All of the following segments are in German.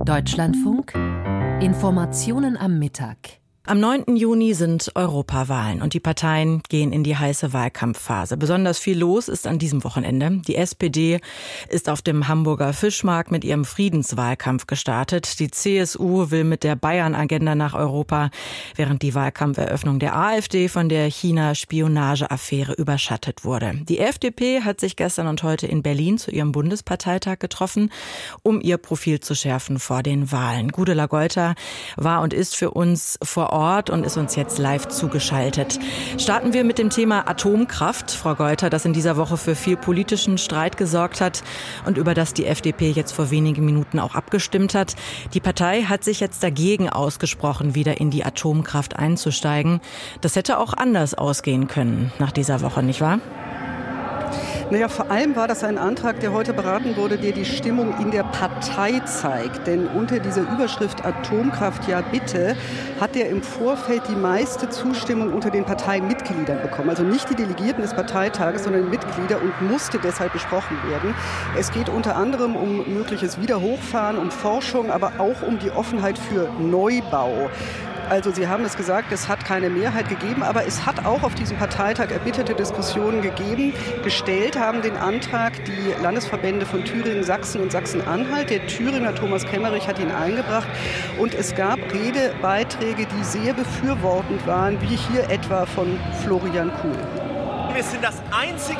Deutschlandfunk. Informationen am Mittag. Am 9. Juni sind Europawahlen und die Parteien gehen in die heiße Wahlkampfphase. Besonders viel los ist an diesem Wochenende. Die SPD ist auf dem Hamburger Fischmarkt mit ihrem Friedenswahlkampf gestartet. Die CSU will mit der Bayern-Agenda nach Europa, während die Wahlkampferöffnung der AfD von der China-Spionage-Affäre überschattet wurde. Die FDP hat sich gestern und heute in Berlin zu ihrem Bundesparteitag getroffen, um ihr Profil zu schärfen vor den Wahlen. Gudula Geuter war und ist für uns vor Ort und ist uns jetzt live zugeschaltet. Starten wir mit dem Thema Atomkraft, Frau Geuter, das in dieser Woche für viel politischen Streit gesorgt hat und über das die FDP jetzt vor wenigen Minuten auch abgestimmt hat. Die Partei hat sich jetzt dagegen ausgesprochen, wieder in die Atomkraft einzusteigen. Das hätte auch anders ausgehen können nach dieser Woche, nicht wahr? Naja, vor allem war das ein Antrag, der heute beraten wurde, der die Stimmung in der Partei zeigt. Denn unter dieser Überschrift Atomkraft, ja bitte, hat er im Vorfeld die meiste Zustimmung unter den Parteimitgliedern bekommen. Also nicht die Delegierten des Parteitages, sondern Mitglieder, und musste deshalb besprochen werden. Es geht unter anderem um mögliches Wiederhochfahren, um Forschung, aber auch um die Offenheit für Neubau. Also Sie haben es gesagt, es hat keine Mehrheit gegeben, aber es hat auch auf diesem Parteitag erbitterte Diskussionen gegeben. Gestellt haben den Antrag die Landesverbände von Thüringen, Sachsen und Sachsen-Anhalt. Der Thüringer Thomas Kemmerich hat ihn eingebracht und es gab Redebeiträge, die sehr befürwortend waren, wie hier etwa von Florian Kuhl. Wir sind das einzige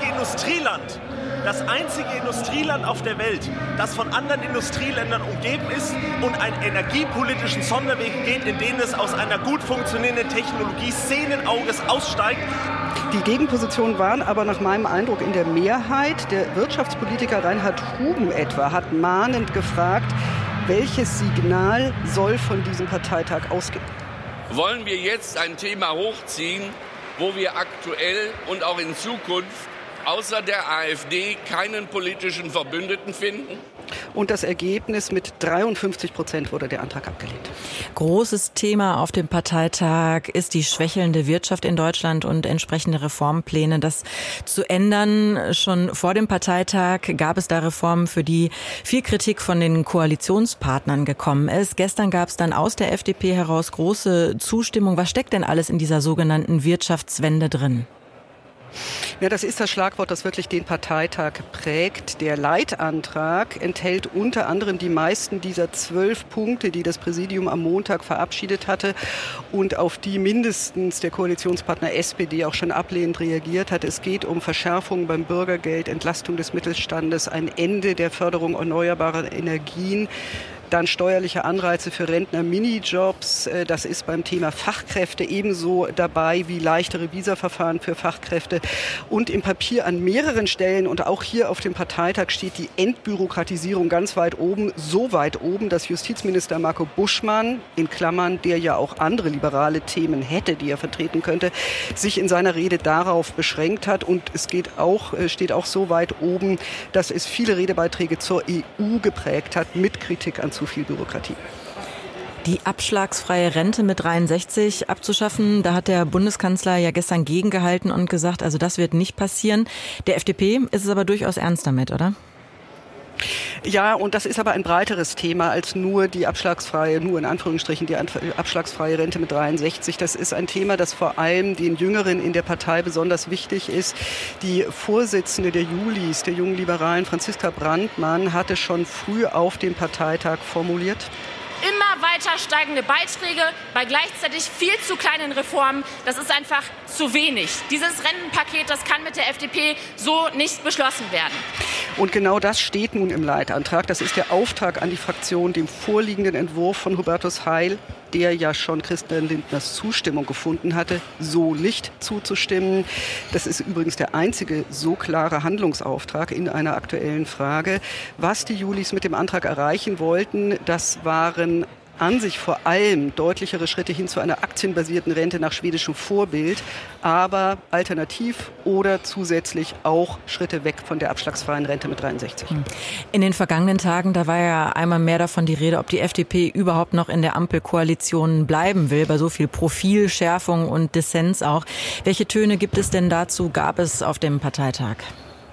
Industrieland auf der Welt, das von anderen Industrieländern umgeben ist und einen energiepolitischen Sonderweg geht, in dem es aus einer gut funktionierenden Technologie Szenenauges aussteigt. Die Gegenpositionen waren aber nach meinem Eindruck in der Mehrheit. Der Wirtschaftspolitiker Reinhard Huben etwa hat mahnend gefragt, welches Signal soll von diesem Parteitag ausgehen? Wollen wir jetzt ein Thema hochziehen, wo wir aktuell und auch in Zukunft außer der AfD keinen politischen Verbündeten finden? Und das Ergebnis: mit 53% wurde der Antrag abgelehnt. Großes Thema auf dem Parteitag ist die schwächelnde Wirtschaft in Deutschland und entsprechende Reformpläne. Das zu ändern, schon vor dem Parteitag gab es da Reformen, für die viel Kritik von den Koalitionspartnern gekommen ist. Gestern gab es dann aus der FDP heraus große Zustimmung. Was steckt denn alles in dieser sogenannten Wirtschaftswende drin? Ja, das ist das Schlagwort, das wirklich den Parteitag prägt. Der Leitantrag enthält unter anderem die meisten dieser 12 Punkte, die das Präsidium am Montag verabschiedet hatte und auf die mindestens der Koalitionspartner SPD auch schon ablehnend reagiert hat. Es geht um Verschärfungen beim Bürgergeld, Entlastung des Mittelstandes, ein Ende der Förderung erneuerbarer Energien, dann steuerliche Anreize für Rentner, Minijobs. Das ist beim Thema Fachkräfte ebenso dabei wie leichtere Visaverfahren für Fachkräfte. Und im Papier an mehreren Stellen und auch hier auf dem Parteitag steht die Entbürokratisierung ganz weit oben. So weit oben, dass Justizminister Marco Buschmann, in Klammern, der ja auch andere liberale Themen hätte, die er vertreten könnte, sich in seiner Rede darauf beschränkt hat. Und es steht auch so weit oben, dass es viele Redebeiträge zur EU geprägt hat, mit Kritik an zu viel Bürokratie. Die abschlagsfreie Rente mit 63 abzuschaffen, da hat der Bundeskanzler ja gestern gegengehalten und gesagt, also das wird nicht passieren. Der FDP ist es aber durchaus ernst damit, oder? Ja, und das ist aber ein breiteres Thema als nur die abschlagsfreie Rente mit 63. Das ist ein Thema, das vor allem den Jüngeren in der Partei besonders wichtig ist. Die Vorsitzende der Julis, der jungen Liberalen, Franziska Brandmann, hatte schon früh auf dem Parteitag formuliert: Immer weiter steigende Beiträge bei gleichzeitig viel zu kleinen Reformen, das ist einfach zu wenig. Dieses Rentenpaket, das kann mit der FDP so nicht beschlossen werden. Und genau das steht nun im Leitantrag. Das ist der Auftrag an die Fraktion, dem vorliegenden Entwurf von Hubertus Heil, der ja schon Christian Lindners Zustimmung gefunden hatte, so nicht zuzustimmen. Das ist übrigens der einzige so klare Handlungsauftrag in einer aktuellen Frage. Was die Julis mit dem Antrag erreichen wollten, das waren an sich vor allem deutlichere Schritte hin zu einer aktienbasierten Rente nach schwedischem Vorbild, aber alternativ oder zusätzlich auch Schritte weg von der abschlagsfreien Rente mit 63. In den vergangenen Tagen, da war ja einmal mehr davon die Rede, ob die FDP überhaupt noch in der Ampelkoalition bleiben will, bei so viel Profilschärfung und Dissens auch. Welche Töne gibt es denn dazu, gab es auf dem Parteitag?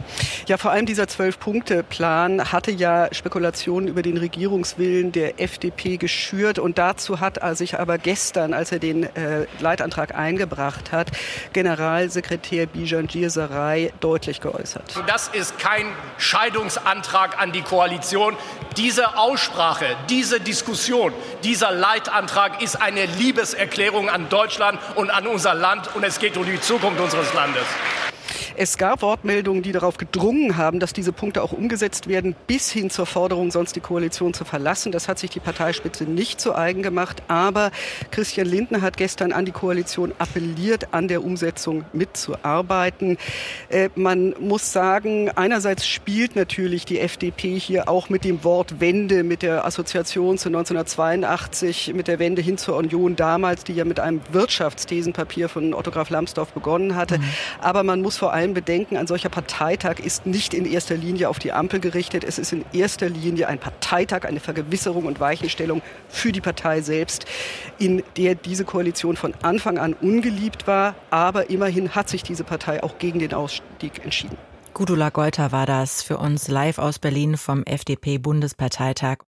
Ja, vor allem dieser 12-Punkte-Plan hatte ja Spekulationen über den Regierungswillen der FDP geschürt. Und dazu hat er sich aber gestern, als er den Leitantrag eingebracht hat, Generalsekretär Bijan Girsaray deutlich geäußert. Das ist kein Scheidungsantrag an die Koalition. Diese Aussprache, diese Diskussion, dieser Leitantrag ist eine Liebeserklärung an Deutschland und an unser Land. Und es geht um die Zukunft unseres Landes. Es gab Wortmeldungen, die darauf gedrungen haben, dass diese Punkte auch umgesetzt werden, bis hin zur Forderung, sonst die Koalition zu verlassen. Das hat sich die Parteispitze nicht zu eigen gemacht. Aber Christian Lindner hat gestern an die Koalition appelliert, an der Umsetzung mitzuarbeiten. Man muss sagen, einerseits spielt natürlich die FDP hier auch mit dem Wort Wende, mit der Assoziation zu 1982, mit der Wende hin zur Union damals, die ja mit einem Wirtschaftsthesenpapier von Otto Graf Lambsdorff begonnen hatte. Aber man muss vor allem bedenken, ein solcher Parteitag ist nicht in erster Linie auf die Ampel gerichtet. Es ist in erster Linie ein Parteitag, eine Vergewisserung und Weichenstellung für die Partei selbst, in der diese Koalition von Anfang an ungeliebt war. Aber immerhin hat sich diese Partei auch gegen den Ausstieg entschieden. Gudula Geuter war das für uns live aus Berlin vom FDP-Bundesparteitag.